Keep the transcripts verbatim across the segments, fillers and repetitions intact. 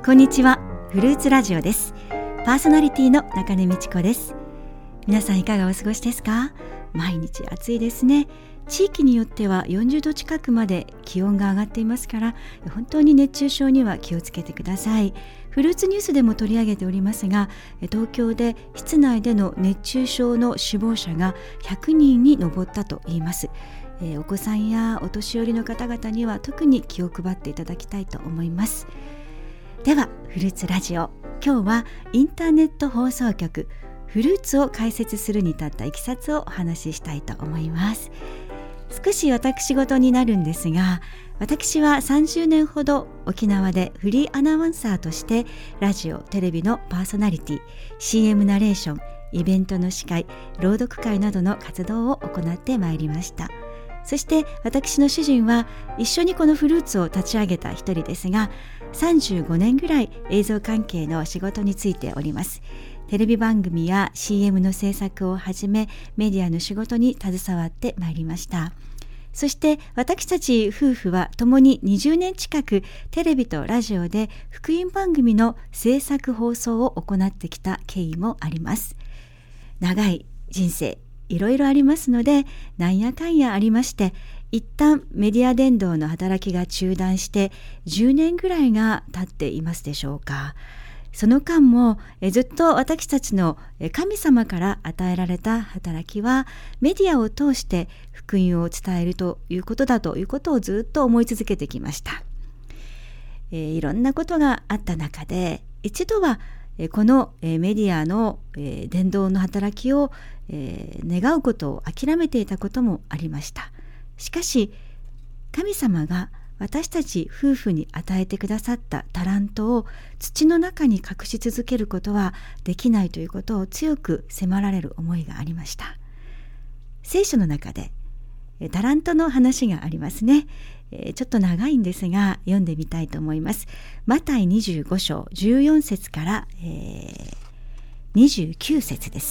こんにちは。フルーツラジオです。パーソナリティの中根美智子です。皆さんいかがお過ごしですか？毎日暑いですね。地域によってはよんじゅうど近くまで気温が上がっていますから、本当に熱中症には気をつけてください。フルーツニュースでも取り上げておりますが、東京で室内での熱中症の死亡者がひゃくにんに上ったといいます。えー、お子さんやお年寄りの方々には特に気を配っていただきたいと思います。ではフルーツラジオ、今日はインターネット放送局フルーツを解説するに至ったいきさつをお話ししたいと思います。少し私事になるんですが、私はさんじゅうねんほど沖縄でフリーアナウンサーとしてラジオ、テレビのパーソナリティ、シーエム ナレーション、イベントの司会、朗読会などの活動を行ってまいりました。そして私の主人は一緒にこのフルーツを立ち上げた一人ですが、さんじゅうごねんぐらい映像関係の仕事に就いております。テレビ番組や シーエム の制作をはじめ、メディアの仕事に携わってまいりました。そして私たち夫婦は共ににじゅうねん近くテレビとラジオで福音番組の制作放送を行ってきた経緯もあります。長い人生いろいろありますので、なんやかんやありまして一旦メディア伝道の働きが中断してじゅうねんぐらいが経っていますでしょうか。その間もえずっと私たちの神様から与えられた働きはメディアを通して福音を伝えるということだということをずっと思い続けてきました。えー、いろんなことがあった中で、一度はこのメディアの伝道の働きを願うことを諦めていたこともありました。しかし神様が私たち夫婦に与えてくださったタラントを土の中に隠し続けることはできないということを強く迫られる思いがありました。聖書の中でタラントの話がありますね。ちょっと長いんですが読んでみたいと思います。マタイにじゅうご章じゅうよん節から、えー、にじゅうきゅう節です。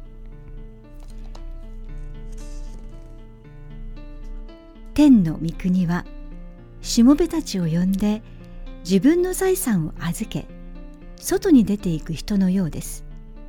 天の御国はしもべたちを呼んで自分の財産を預け外に出ていく人のようです。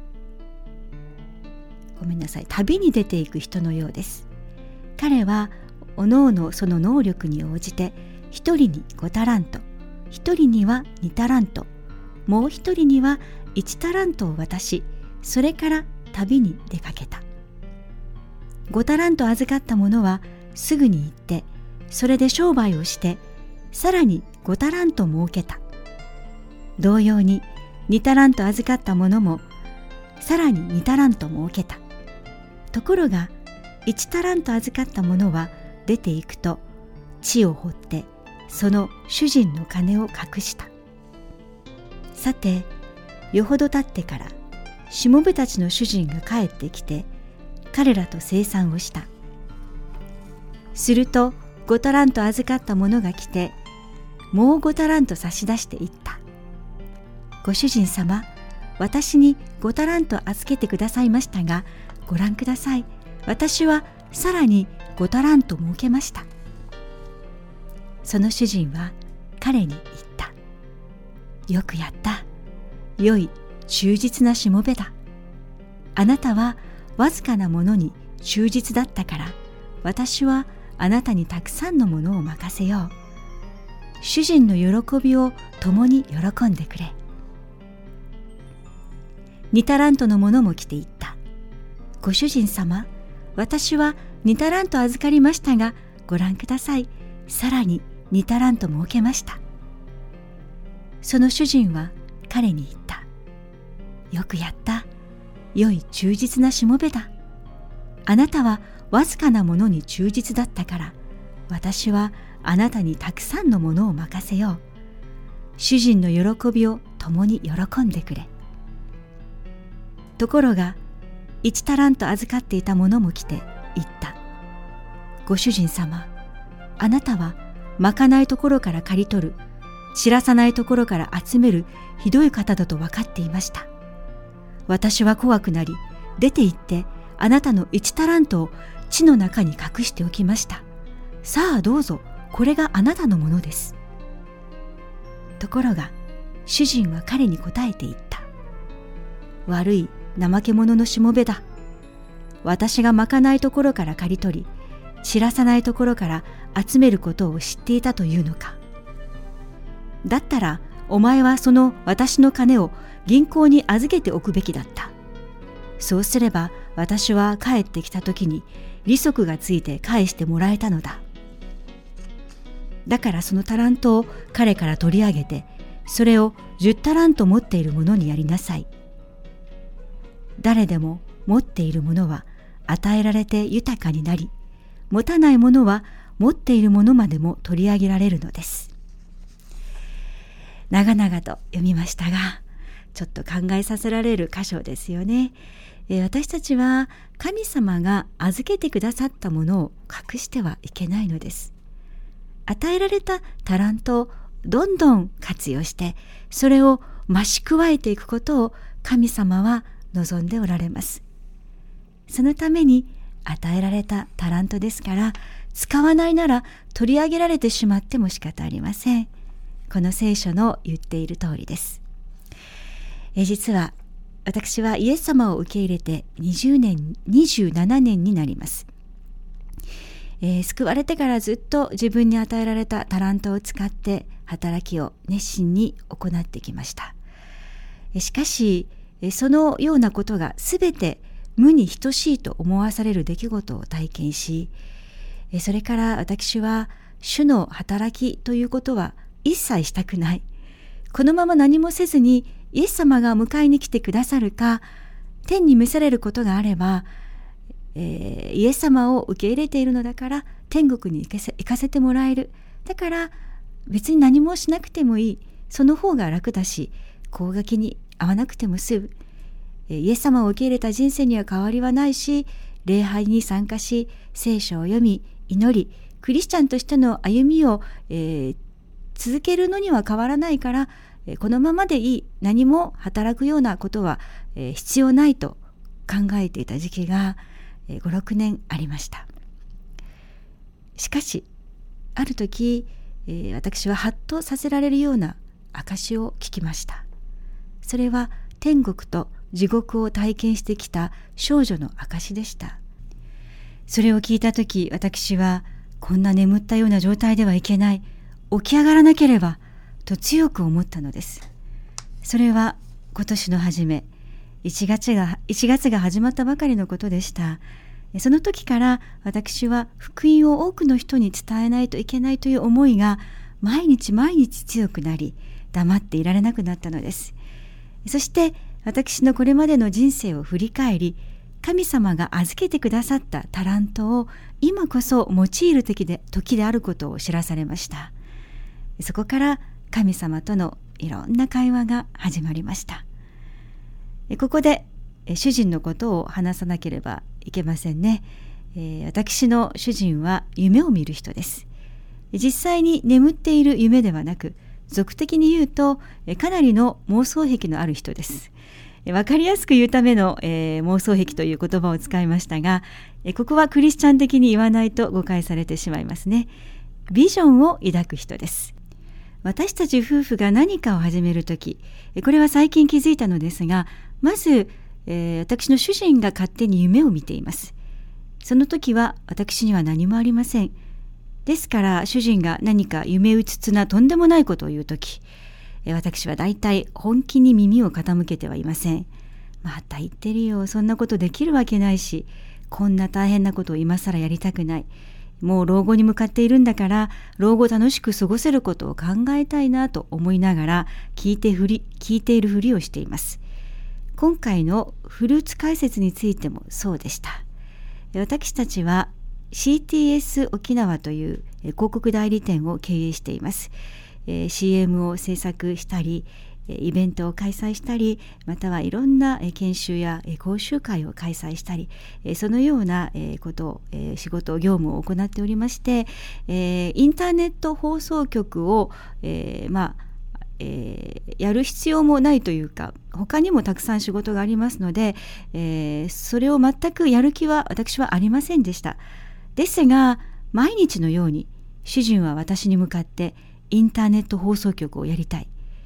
ごめんなさい旅に出ていく人のようです。彼はおのおのその能力に応じて一人にごタラント、一人にはにタラント、もう一人にはいちタラントを渡し、それから旅に出かけた。ごタラント預かった者はすぐに行ってそれで商売をしてさらにごタラント儲けた。同様ににタラント預かった者もさらににタラント儲けた。ところがいちタラント預かった者は出ていくと地を掘ってその主人の金を隠した。さてよほど経ってからしもべたちの主人が帰ってきて彼らと清算をした。するとごタラント預かった者が来てもうごタラント差し出していった。ご主人様、私にごタラント預けてくださいましたが、ご覧ください。私はさらにごタラント儲けました。その主人は彼に言った。よくやった。良い忠実なしもべだ。あなたはわずかなものに忠実だったから、私はあなたにたくさんのものを任せよう。主人の喜びを共に喜んでくれ。にタラントのものも来て言った。ご主人様、私はにタラント預かりましたが、ご覧ください。さらににタラント儲けました。その主人は彼に言った。よくやった。良い忠実なしもべだ。あなたはわずかなものに忠実だったから、私はあなたにたくさんのものを任せよう。主人の喜びを共に喜んでくれ。ところがいちタラント預かっていた者も来て言った。ご主人様、あなたはまかないところから刈り取る、散らさないところから集めるひどい方だと分かっていました。私は怖くなり、出て行ってあなたのいちタラントを地の中に隠しておきました。さあどうぞ、これがあなたのものです。ところが主人は彼に答えて言った。悪い怠け者のしもべだ。私がまかないところから刈り取り、散らさないところから集めることを知っていたというのか。だったらお前はその私の金を銀行に預けておくべきだった。そうすれば私は帰ってきた時に利息がついて返してもらえたのだ。だからそのタラントを彼から取り上げて、それを十タラント持っている者にやりなさい。誰でも持っているものは与えられて豊かになり、持たないものは持っているものまでも取り上げられるのです。長々と読みましたが、ちょっと考えさせられる箇所ですよね。えー、私たちは神様が預けてくださったものを隠してはいけないのです。与えられたタラントをどんどん活用して、それを増し加えていくことを神様は望んでおられます。そのために与えられたタラントですから、使わないなら取り上げられてしまっても仕方ありません。この聖書の言っている通りです。え実は私はイエス様を受け入れてにじゅうねん、にじゅうななねんになります。えー、救われてからずっと自分に与えられたタラントを使って働きを熱心に行ってきました。しかしそのようなことがすべて無に等しいと思わされる出来事を体験し、それから私は主の働きということは一切したくない。このまま何もせずにイエス様が迎えに来てくださるか、天に召されることがあれば、えー、イエス様を受け入れているのだから天国に行かせ、行かせてもらえる。だから別に何もしなくてもいい。その方が楽だし、高額に合わなくても済む。イエス様を受け入れた人生には変わりはないし、礼拝に参加し、聖書を読み、祈り、クリスチャンとしての歩みを、えー、続けるのには変わらないから、えー、このままでいい。何も働くようなことは、えー、必要ないと考えていた時期が、えー、ご、ろくねんありました。しかし、ある時、えー、私はハッとさせられるような証を聞きました。それは天国と地獄を体験してきた少女の証でした。それを聞いたとき、私はこんな眠ったような状態ではいけない、起き上がらなければと強く思ったのです。それは今年の初め、いちがつが、いちがつが始まったばかりのことでした。その時から私は福音を多くの人に伝えないといけないという思いが毎日毎日強くなり、黙っていられなくなったのです。そして私のこれまでの人生を振り返り、神様が預けてくださったタラントを今こそ用いる時で、時であることを知らされました。そこから神様とのいろんな会話が始まりました。ここで主人のことを話さなければいけませんね。私の主人は夢を見る人です。実際に眠っている夢ではなく、俗的に言うとかなりの妄想癖のある人です。わかりやすく言うための、えー、妄想癖という言葉を使いましたが、えここはクリスチャン的に言わないと誤解されてしまいますね。ビジョンを抱く人です。私たち夫婦が何かを始めるとき、これは最近気づいたのですが、まず、えー、私の主人が勝手に夢を見ています。その時は私には何もありません。ですから主人が何か夢うつつなとんでもないことを言うとき、私はだいたい本気に耳を傾けてはいません。また言ってるよ、そんなことできるわけないし、こんな大変なことを今更やりたくない。もう老後に向かっているんだから、老後楽しく過ごせることを考えたいなと思いながら聞いてふり、聞いているふりをしています。今回のフルーツ解説についてもそうでした。私たちはシーティーエス 沖縄という広告代理店を経営しています。シーエム を制作したり、イベントを開催したり、またはいろんな研修や講習会を開催したり、そのようなことを、仕事、業務を行っておりまして、インターネット放送局を、まあ、えー、やる必要もないというか、他にもたくさん仕事がありますので、えー、それを全くやる気は私はありませんでした。ですが毎日のように主人は私に向かってインターネット放送局をやりたい、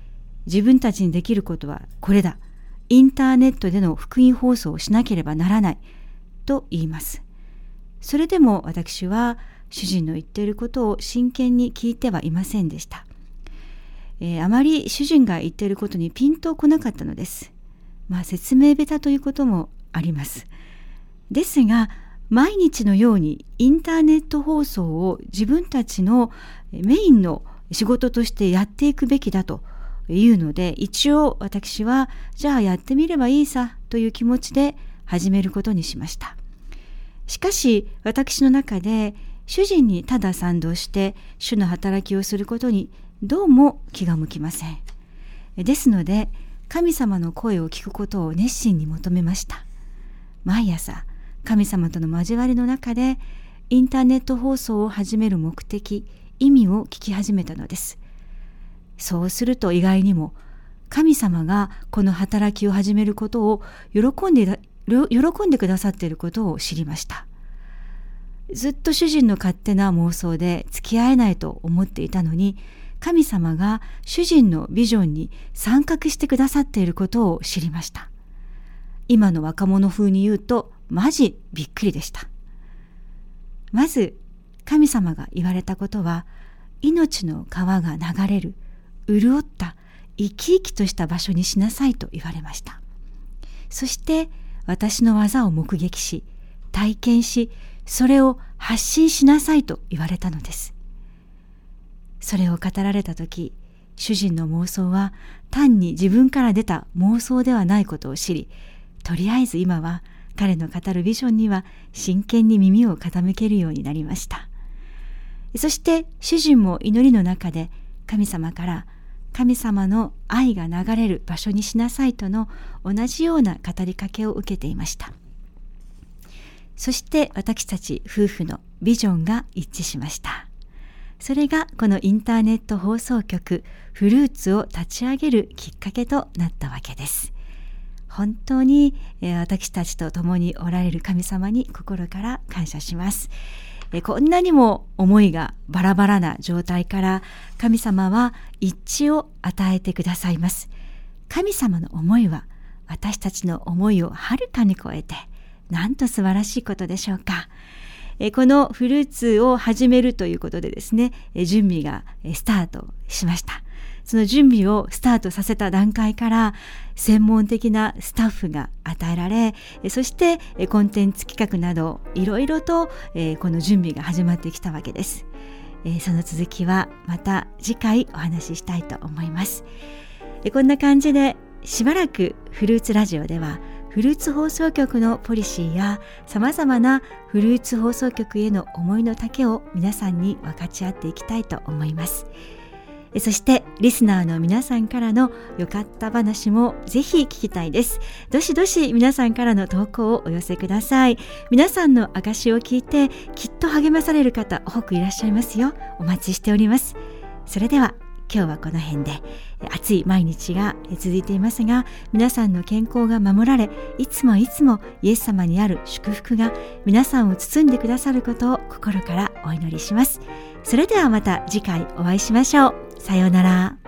自分たちにできることはこれだ。インターネットでの福音放送をしなければならないと言います。それでも私は主人の言っていることを真剣に聞いてはいませんでした。えー、あまり主人が言っていることにピンとこなかったのです。まあ説明下手ということもあります。ですが毎日のようにインターネット放送を自分たちのメインの仕事としてやっていくべきだというので、一応私はじゃあやってみればいいさという気持ちで始めることにしました。しかし私の中で主人にただ賛同して主の働きをすることにどうも気が向きません。ですので神様の声を聞くことを熱心に求めました。毎朝神様との交わりの中でインターネット放送を始める目的、意味を聞き始めたのです。そうすると意外にも神様がこの働きを始めることを喜んで、喜んでくださっていることを知りました。ずっと主人の勝手な妄想で付き合えないと思っていたのに、神様が主人のビジョンに参画してくださっていることを知りました。今の若者風に言うとマジびっくりでした。まず神様が言われたことは、命の川が流れる潤った生き生きとした場所にしなさいと言われました。そして私の技を目撃し、体験し、それを発信しなさいと言われたのです。それを語られたとき、主人の妄想は単に自分から出た妄想ではないことを知り、とりあえず今は彼の語るビジョンには真剣に耳を傾けるようになりました。そして主人も祈りの中で神様から神様の愛が流れる場所にしなさいとの同じような語りかけを受けていました。そして私たち夫婦のビジョンが一致しました。それがこのインターネット放送局フルーツを立ち上げるきっかけとなったわけです。本当に、えー、私たちと共におられる神様に心から感謝します。えー、こんなにも思いがバラバラな状態から神様は一致を与えてくださいます。神様の思いは私たちの思いをはるかに超えて、なんと素晴らしいことでしょうか。えー、このフルーツを始めるということでですね、えー、準備がスタートしました。その準備をスタートさせた段階から専門的なスタッフが与えられ、そしてコンテンツ企画などいろいろとこの準備が始まってきたわけです。その続きはまた次回お話ししたいと思います。こんな感じでしばらくフルーツラジオではフルーツ放送局のポリシーやさまざまなフルーツ放送局への思いの丈を皆さんに分かち合っていきたいと思います。そしてリスナーの皆さんからの良かった話もぜひ聞きたいです。どしどし皆さんからの投稿をお寄せください。皆さんの証を聞いてきっと励まされる方多くいらっしゃいますよ。お待ちしております。それでは今日はこの辺で、暑い毎日が続いていますが、皆さんの健康が守られ、いつもいつもイエス様にある祝福が皆さんを包んでくださることを心からお祈りします。それではまた次回お会いしましょう。さようなら。